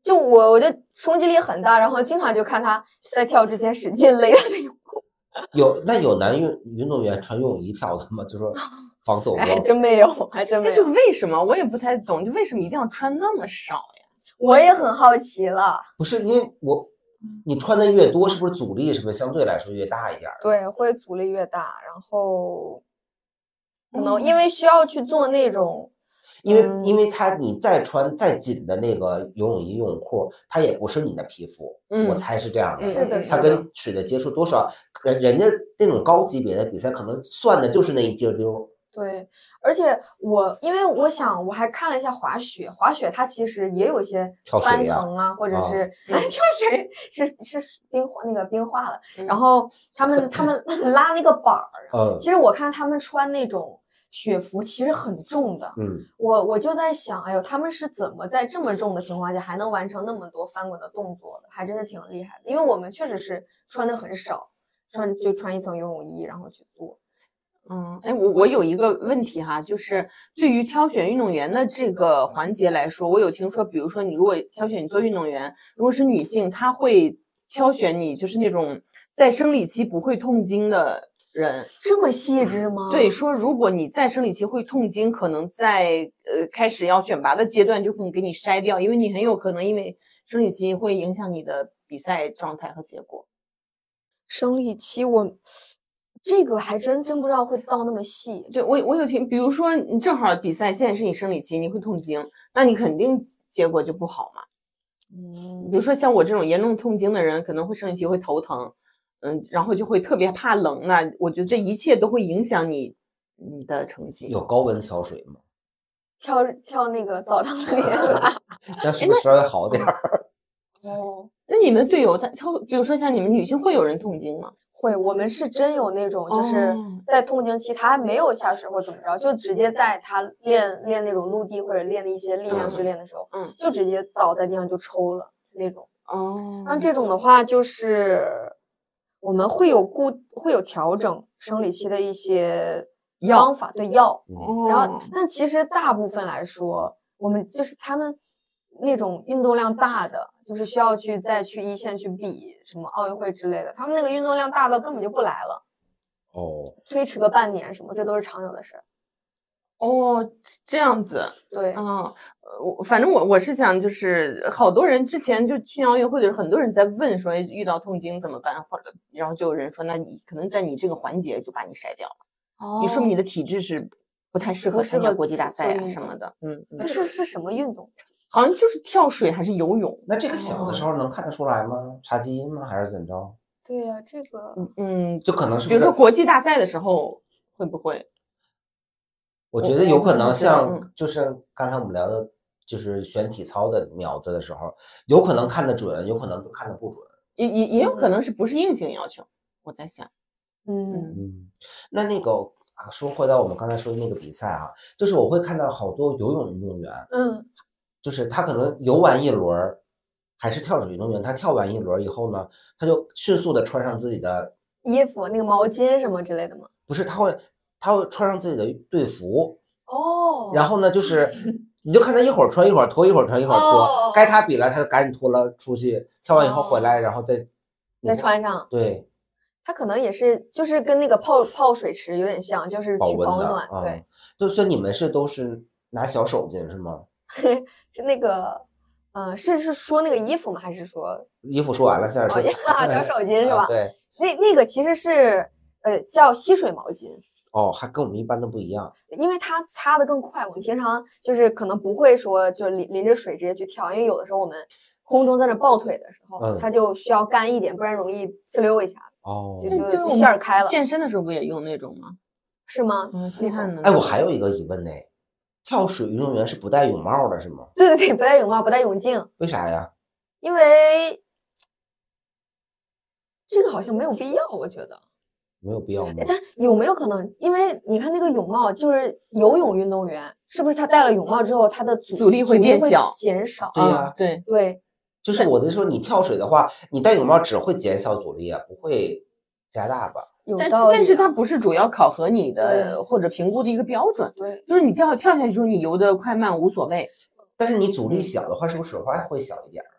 就我就冲击力很大，然后经常就看他在跳之前使劲勒他的泳裤。 有男运动员穿游泳衣跳的吗？就说防走光。 还真没有，还真没有。 就为什么我也不太懂，就为什么一定要穿那么少呀？ 我也很好奇了。 不是因为你穿的越多，是不是阻力是不是相对来说越大一点？ 对，会阻力越大，然后可能因为需要去做那种。 因为你再穿再紧的那个游泳衣、游泳裤，它也不是你的皮肤，我猜是这样的。 是的， 它跟水的接触多少，人家那种高级别的比赛可能算的就是那一丢丢。 对，而且因为我想我还看了一下滑雪它其实也有一些翻腾啊，或者是跳水是冰化了，然后他们拉那个板儿，其实我看他们穿那种雪服其实很重的，我就在想，哎呦，他们是怎么在这么重的情况下还能完成那么多翻滚的动作的，还真是挺厉害的。因为我们确实是穿的很少，穿一层游泳衣然后去做。 我有一个问题哈，就是对于挑选运动员的这个环节来说，我有听说，比如说你如果挑选你做运动员，如果是女性，她会挑选你就是那种在生理期不会痛经的人。 这么细致吗？ 对，说如果你在生理期会痛经，可能在开始要选拔的阶段就可能给你筛掉，因为你很有可能因为生理期会影响你的比赛状态和结果。 生理期这个还真不知道会到那么细。 对，我有听，比如说你正好比赛现在是你生理期，你会痛经，那你肯定结果就不好嘛。比如说像我这种严重痛经的人，可能会生理期会头疼，然后就会特别怕冷，那我觉得这一切都会影响你的成绩。 有高温挑水吗？ 跳那个澡堂里那是不是稍微好点儿？ 那你们队友比如说像你们女性会有人痛经吗？ 会，我们是真有那种就是在痛经期他还没有下水或怎么着，就直接在他练那种陆地或者练的一些力量训练的时候，就直接倒在地上就抽了那种。那这种的话就是我们会有调整生理期的一些方法，对药。然后但其实大部分来说，我们就是他们那种运动量大的，就是需要再去一线去比什么奥运会之类的，他们那个运动量大到根本就不来了。推迟个半年什么，这都是常有的事儿。 这样子。 对。 反正我是想，就是好多人之前就去年奥运会的时候，很多人在问说遇到痛经怎么办，或者然后就有人说，那你可能在你这个环节就把你筛掉了。你说明你的体质是不太适合参加国际大赛啊什么的。 是什么运动？ 好像就是跳水还是游泳。 那这个小的时候能看得出来吗？查基因吗？还是怎么着？ 对呀，这个就可能是比如说国际大赛的时候会不会？ 我觉得有可能像就是刚才我们聊的，就是选体操的苗子的时候，有可能看得准，有可能就看得不准， 也有可能不是硬性要求。我在想， 那个说回到我们刚才说的那个比赛啊，就是我会看到好多游泳运动员，就是他可能游完一轮，还是跳水运动员，他跳完一轮以后呢，他就迅速的穿上自己的衣服，那个毛巾什么之类的吗？ 不是，他会穿上自己的队服。然后呢，就是你就看他一会儿穿一会儿脱，一会儿穿一会儿脱，该他比了他就赶紧脱了出去，跳完以后回来，然后再穿上。 对， 他可能也是就是跟那个泡水池有点像，就是去保暖。 对，所以你们都是拿小手巾是吗？ 是那个是说那个衣服吗？还是说衣服说完了，现在说小手巾是吧？ 对， 那个其实是叫吸水毛巾。 还跟我们一般的不一样， 因为它擦得更快。我们平常就是可能不会说就淋着水直接去跳，因为有的时候我们空中在那抱腿的时候，它就需要干一点，不然容易呲溜一下。就线儿开了。 健身的时候不也用那种吗？ 是吗？ 吸汗的。 我还有一个疑问呢，跳水运动员是不戴泳帽的是吗？ 对，不戴泳帽，不戴泳镜。 为啥呀？ 因为这个好像没有必要，我觉得。 没有必要吗？ 但有没有可能，因为你看那个泳帽，就是游泳运动员，是不是他戴了泳帽之后，他的阻力会变小、 减少？ 对呀， 对， 就是我的说，你跳水的话，你戴泳帽只会减小阻力啊，不会加大吧？ 有道理。 但是它不是主要考核你的或者评估的一个标准。 对， 就是你跳下去之后，你游的快慢无所谓。 但是你阻力小的话，是不是水花会小一点？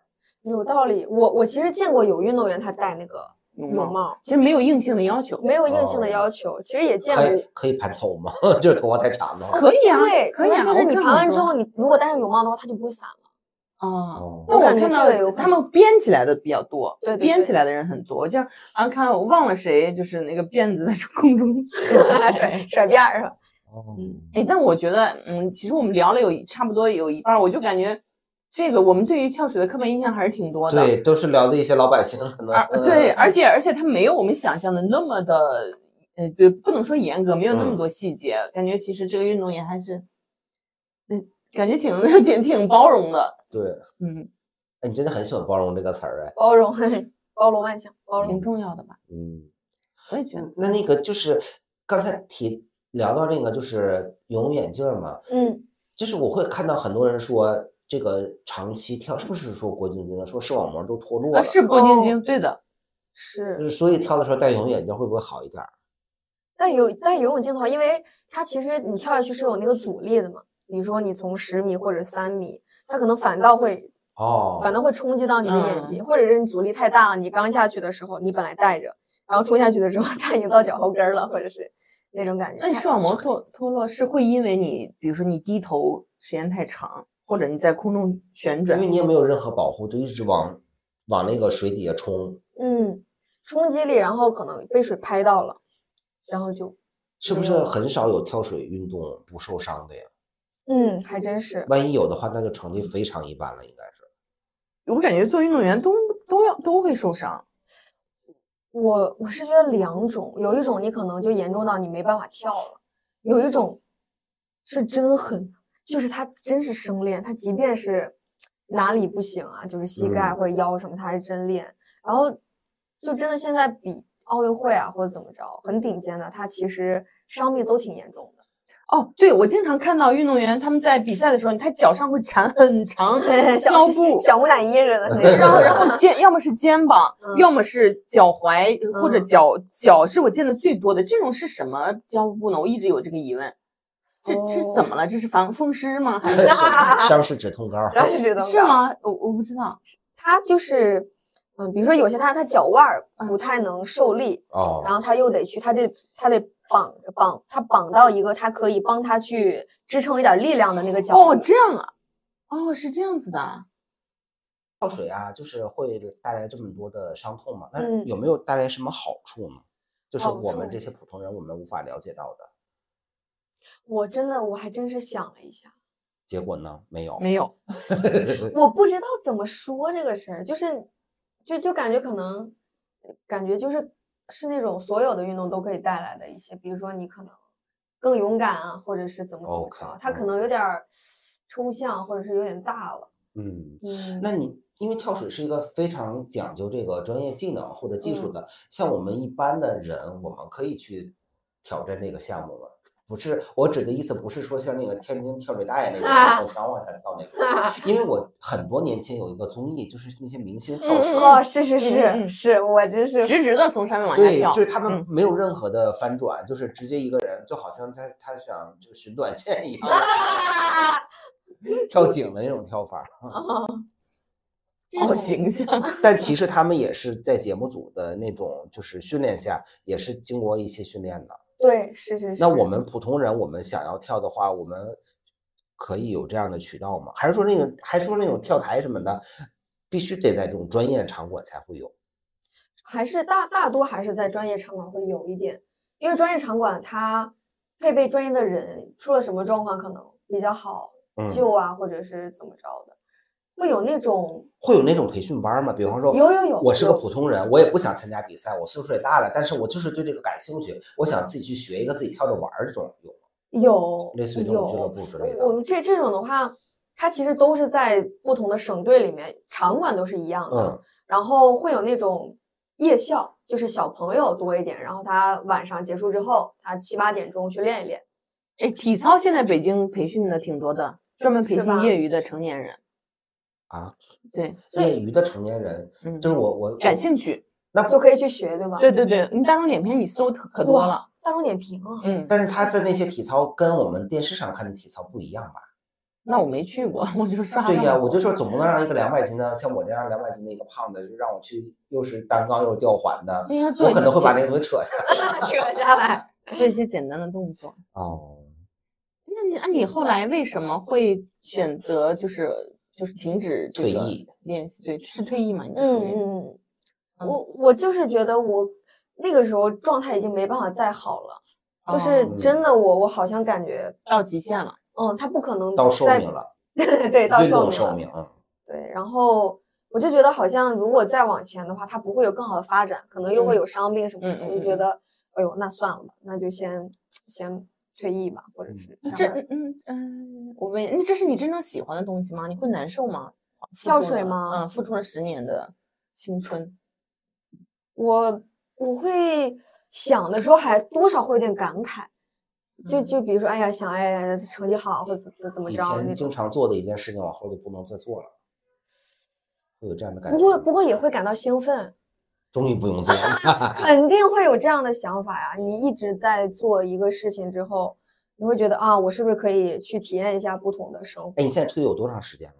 有道理。我其实见过有运动员他戴那个泳帽， 其实没有硬性的要求， 没有硬性的要求。其实也见过， 可以盘头吗？就是头发太长的话。 可以啊， 对， 可以啊。 就是你盘完之后，你如果戴上泳帽的话，它就不会散了。 那我看到他们编起来的比较多， 对， 编起来的人很多。我看我忘了谁，就是那个辫子在空中甩辫儿是吧？ 但我觉得，其实我们聊了差不多有一半，我就感觉这个我们对于跳水的刻板印象还是挺多的。 对，都是聊的一些老百姓可能。 对，而且它没有我们想象的那么的，不能说严格，没有那么多细节。感觉其实这个运动也还是，感觉挺包容的。 对，你真的很喜欢包容这个词儿哎。 包容万象，包容挺重要的吧？我也觉得。 那个就是刚才聊到那个就是游泳眼镜嘛，就是我会看到很多人说这个长期跳，是不是说郭晶晶说视网膜都脱落了？ 是郭晶晶，对的， 是。 所以跳的时候戴游泳眼镜会不会好一点？ 戴游泳镜的话，因为它其实你跳下去是有那个阻力的嘛，比如说你从10米或者3米，它可能反倒会冲击到你的眼睛，或者是你阻力太大了，你刚下去的时候你本来戴着，然后冲下去的时候它已经到脚后跟了，或者是那种感觉。 那视网膜脱落是会因为你，比如说你低头时间太长，或者你在空中旋转， 因为你也没有任何保护，就一直往那个水底下冲。 冲击力，然后可能被水拍到了，然后是不是很少有跳水运动不受伤的呀？ 还真是。 万一有的话，那就成绩非常一般了，应该是。 我感觉做运动员都会受伤。 我是觉得2种，有一种你可能就严重到你没办法跳了，有一种是真狠，就是他真是生练，他即便是哪里不行啊，就是膝盖或者腰什么，他还是真练。然后就真的现在比奥运会啊或者怎么着很顶尖的，他其实伤病都挺严重的。 对，我经常看到运动员他们在比赛的时候，他脚上会缠很长胶布， 小木乃伊似的那个。 然后要么是肩膀，要么是脚踝或者脚是我见的最多的。这种是什么胶布呢？我一直有这个疑问。这怎么了？这是防风湿吗？还是伤势止痛膏？ 是吗？我不知道。 它就是比如说有些他脚腕不太能受力，然后他又得去他得绑到一个他可以帮他去支撑一点力量的那个脚。 这样啊。是这样子的。 跳水啊，就是会带来这么多的伤痛嘛？那有没有带来什么好处呢？就是我们这些普通人我们无法了解到的。 我还真是想了一下， 结果呢？没有。 我不知道怎么说这个事儿，就感觉可能是那种所有的运动都可以带来的一些，比如说你可能更勇敢啊，或者是怎么着，它可能有点抽象，或者是有点大了。 那你因为跳水是一个非常讲究这个专业技能或者技术的，像我们一般的人，我们可以去挑战这个项目吗？不是，我指的意思不是说像那个天津跳水大爷那种从墙往下跳那个，因为我很多年前有一个综艺，就是那些明星跳水。 是，我真是直直的从上面往下跳。 对，就是他们没有任何的翻转，就是直接一个人，就好像他想就寻短见一样，跳井的那种跳法。 好形象。 但其实他们也是在节目组的那种就是训练下，也是经过一些训练的。 对，是。 那我们普通人，我们想要跳的话，我们可以有这样的渠道吗？还是说那种跳台什么的，必须得在这种专业场馆才会有？ 还是大多还是在专业场馆会有一点，因为专业场馆它配备专业的人，出了什么状况可能比较好救啊，或者是怎么着的。会有那种培训班吗？比方说， 有， 我是个普通人，我也不想参加比赛，我岁数也大了，但是我就是对这个感兴趣，我想自己去学一个自己跳着玩这种有类似于这种俱乐部之类的。 我们这种的话，它其实都是在不同的省队里面，场馆都是一样的。然后会有那种夜校，就是小朋友多一点，然后他晚上结束之后，他7、8点钟去练一练。 体操现在北京培训的挺多的，专门培训业余的成年人。对， 业余的成年人，就是我感兴趣， 那就可以去学，对吧？ 对，你大众点评你搜可多了。 大众点评啊， 但是他的那些体操跟我们电视上看的体操不一样吧？ 那我没去过，我就刷。 对呀，我就说总不能让一个200斤的，像我这样200斤的一个胖子，就让我去又是单杠又是吊环的，我可能会把那个东西扯下来。 扯下来， 做一些简单的动作。 哦， 那你后来为什么会选择就是停止这个练习？对，是退役嘛？你属于我就是觉得我那个时候状态已经没办法再好了，就是真的我好像感觉到极限了。 他不可能到寿命了。 对，到寿命。 对，然后我就觉得好像如果再往前的话，它不会有更好的发展，可能又会有伤病什么的。我就觉得，哎呦，那算了吧，那就先退役吧，或者是我问你，这是你真正喜欢的东西吗？你会难受吗？ 跳水吗？ 付出了10年的青春。 我会想的时候还多少会有点感慨。就比如说，哎呀，想成绩好或者怎么着， 以前经常做的一件事情，往后就不能再做了，会有这样的感觉。 不过也会感到兴奋， 终于不用做了。 肯定会有这样的想法呀。你一直在做一个事情之后，你会觉得啊，我是不是可以去体验一下不同的生活？ 哎，你现在退有多长时间了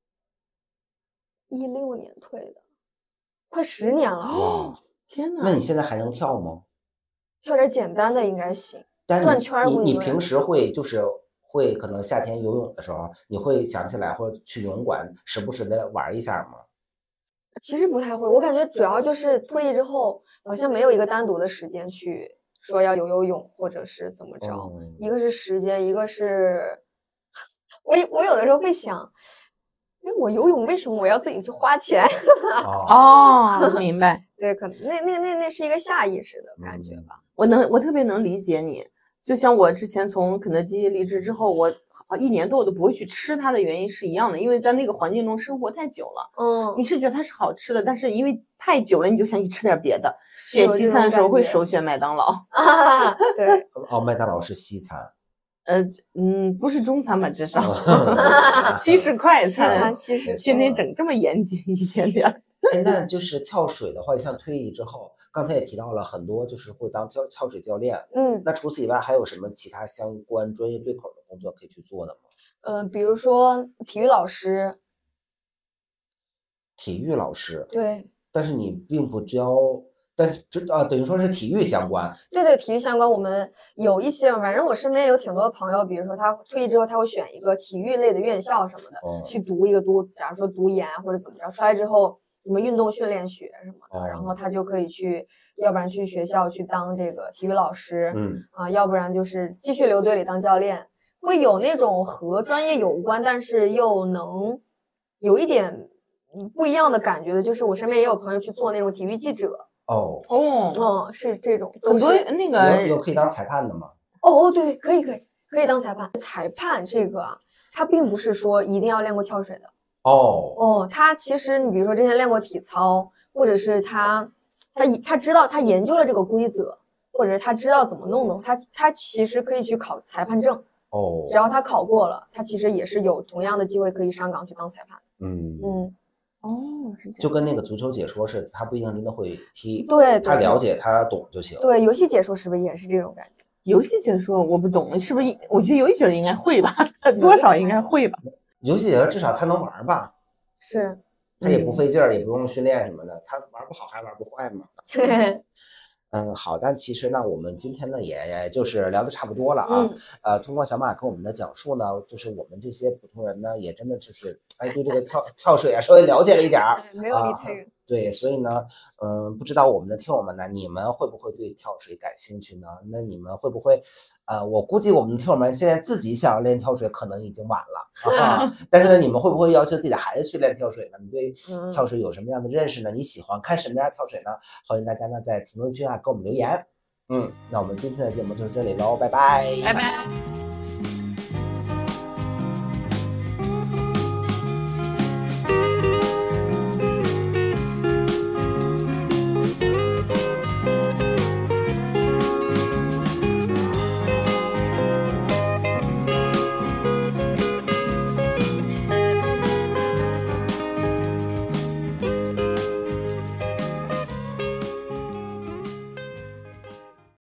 ？16年退的，快10年了。 哇， 天哪！ 那你现在还能跳吗？ 跳点简单的应该行。 但是你平时会可能夏天游泳的时候，你会想起来或者去游泳馆时不时的玩一下吗？ 其实不太会，我感觉主要就是退役之后，好像没有一个单独的时间去说要游泳或者是怎么着。一个是时间，一个是我有的时候会想，因为我游泳为什么我要自己去花钱？ 明白。 对，可能那是一个下意识的感觉吧。 我特别能理解你。就像我之前从肯德基离职之后，我1年多我都不会去吃它的原因是一样的，因为在那个环境中生活太久了。你是觉得它是好吃的，但是因为太久了，你就想去吃点别的。选西餐的时候会首选麦当劳。 对。 麦当劳是西餐。 不是中餐吧，至少西式快餐。 西式天天整这么严谨一点点。 那就是跳水的话，像退役之后，刚才也提到了很多，就是会当跳水教练。那除此以外，还有什么其他相关专业对口的工作可以去做的吗？ 比如说体育老师。 体育老师。 对。 但是你并不教，但是等于说是体育相关。 对，体育相关，我们有一些，反正我身边有挺多的朋友，比如说他退役之后，他会选一个体育类的院校什么的，去读假如说读研或者怎么着，出来之后什么运动训练学什么的，然后他就可以去，要不然去学校去当这个体育老师，要不然就是继续留队里当教练，会有那种和专业有关，但是又能有一点不一样的感觉的，就是我身边也有朋友去做那种体育记者。是这种， 很多那个有可以当裁判的吗？ 对，可以当裁判。裁判这个他并不是说一定要练过跳水的。他其实你比如说之前练过体操，或者是他知道他研究了这个规则，或者是他知道怎么弄，他其实可以去考裁判证。只要他考过了，他其实也是有同样的机会可以上岗去当裁判。 是这样， 就跟那个足球解说似的，他不一定真的会踢， 对， 他了解他懂就行。 对，游戏解说是不是也是这种感觉？ 游戏解说我不懂，是不是？我觉得游戏解说应该会吧，多少应该会吧。 游戏解说至少他能玩吧？ 是， 他也不费劲儿，也不用训练什么的，他玩不好还玩不坏嘛。好，但其实呢，我们今天呢也就是聊得差不多了啊。通过小马跟我们的讲述呢，就是我们这些普通人呢，也真的就是对这个跳水啊稍微了解了一点儿， 没有离太远。 对，所以呢，不知道我们的听友们呢，你们会不会对跳水感兴趣呢？那你们会不会，我估计我们的听友们现在自己想要练跳水可能已经晚了但是呢，你们会不会要求自己的孩子去练跳水呢？你对跳水有什么样的认识呢？你喜欢看什么样的跳水呢？欢迎大家呢在评论区给我们留言。那我们今天的节目就是这里喽，拜拜， 拜拜。